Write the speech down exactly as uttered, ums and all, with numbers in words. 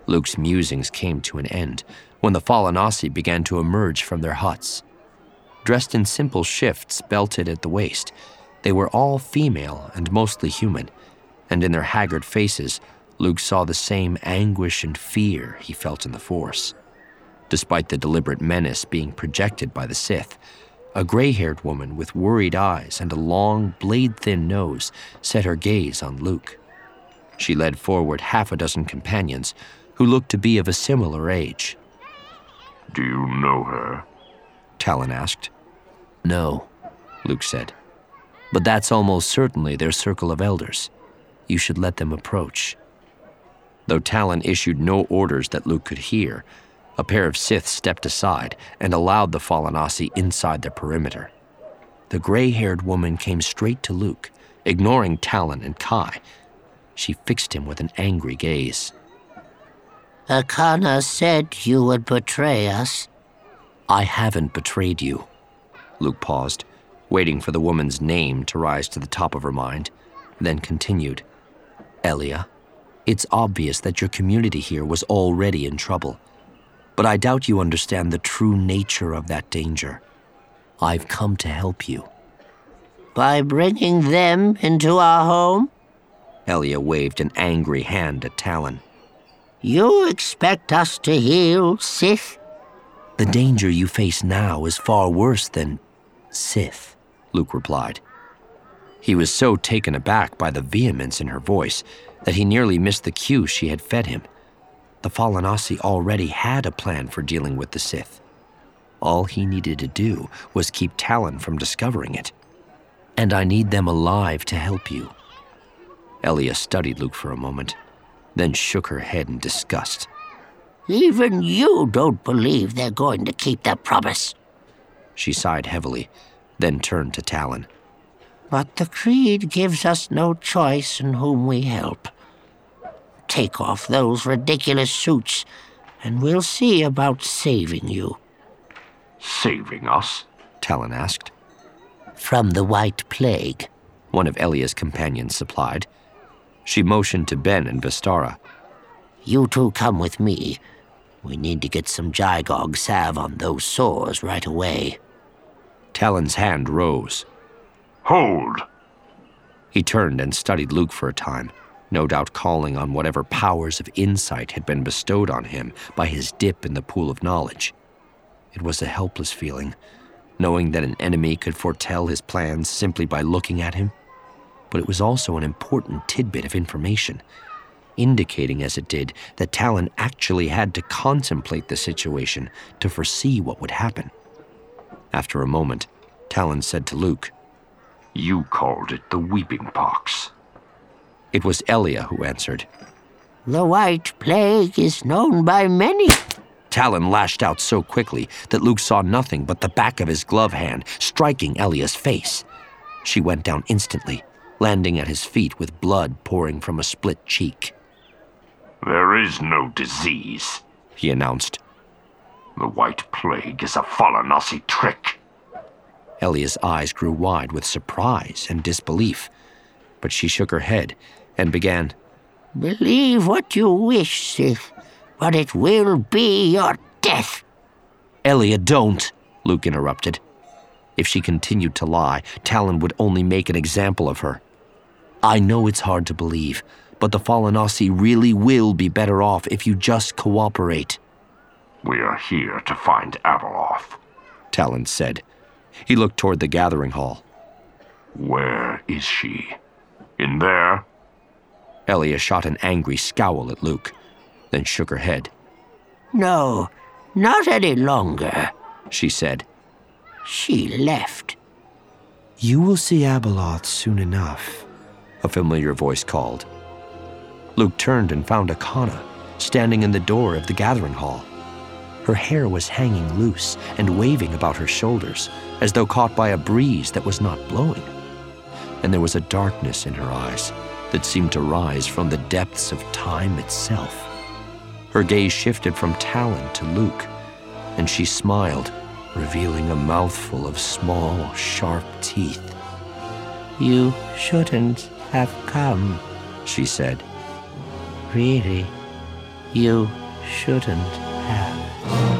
Luke's musings came to an end when the Falanasi began to emerge from their huts. Dressed in simple shifts belted at the waist, they were all female and mostly human, and in their haggard faces, Luke saw the same anguish and fear he felt in the Force. Despite the deliberate menace being projected by the Sith, a gray-haired woman with worried eyes and a long, blade-thin nose set her gaze on Luke. She led forward half a dozen companions who looked to be of a similar age. "Do you know her?" Talon asked. "No," Luke said. "But that's almost certainly their circle of elders. You should let them approach." Though Talon issued no orders that Luke could hear, a pair of Sith stepped aside and allowed the Falanasi inside their perimeter. The gray-haired woman came straight to Luke, ignoring Talon and Kai. She fixed him with an angry gaze. "Akana said you would betray us." "I haven't betrayed you." Luke paused, waiting for the woman's name to rise to the top of her mind, then continued. "Elia, it's obvious that your community here was already in trouble, but I doubt you understand the true nature of that danger. I've come to help you." "By bringing them into our home?" Elia waved an angry hand at Talon. "You expect us to heal Sith?" "The danger you face now is far worse than Sith," Luke replied. He was so taken aback by the vehemence in her voice that he nearly missed the cue she had fed him. The Falanasi already had a plan for dealing with the Sith. All he needed to do was keep Talon from discovering it. "And I need them alive to help you." Elia studied Luke for a moment, then shook her head in disgust. "Even you don't believe they're going to keep their promise." She sighed heavily, then turned to Talon. "But the Creed gives us no choice in whom we help. Take off those ridiculous suits, and we'll see about saving you." "Saving us?" Talon asked. "From the White Plague," one of Elia's companions supplied. She motioned to Ben and Vistara. "You two come with me. We need to get some Jygog salve on those sores right away." Talon's hand rose. "Hold!" He turned and studied Luke for a time, no doubt calling on whatever powers of insight had been bestowed on him by his dip in the pool of knowledge. It was a helpless feeling, knowing that an enemy could foretell his plans simply by looking at him. But it was also an important tidbit of information, indicating as it did that Talon actually had to contemplate the situation to foresee what would happen. After a moment, Talon said to Luke, "You called it the Weeping Pox." It was Elia who answered. "The White Plague is known by many." Talon lashed out so quickly that Luke saw nothing but the back of his glove hand striking Elia's face. She went down instantly, landing at his feet with blood pouring from a split cheek. "There is no disease," he announced. "The White Plague is a Falanasi trick." Elia's eyes grew wide with surprise and disbelief, but she shook her head and began, "Believe what you wish, Sith, but it will be your death." "Elia, don't," Luke interrupted. If she continued to lie, Talon would only make an example of her. "I know it's hard to believe, but the Falanasi really will be better off if you just cooperate." "We are here to find Abeloth," Talon said. He looked toward the gathering hall. "Where is she? In there?" Elia shot an angry scowl at Luke, then shook her head. "No, not any longer," she said. "She left." "You will see Abeloth soon enough," a familiar voice called. Luke turned and found Akana standing in the door of the gathering hall. Her hair was hanging loose and waving about her shoulders, as though caught by a breeze that was not blowing. And there was a darkness in her eyes that seemed to rise from the depths of time itself. Her gaze shifted from Talon to Luke, and she smiled, revealing a mouthful of small, sharp teeth. "You shouldn't have come," she said. "Really, you shouldn't have.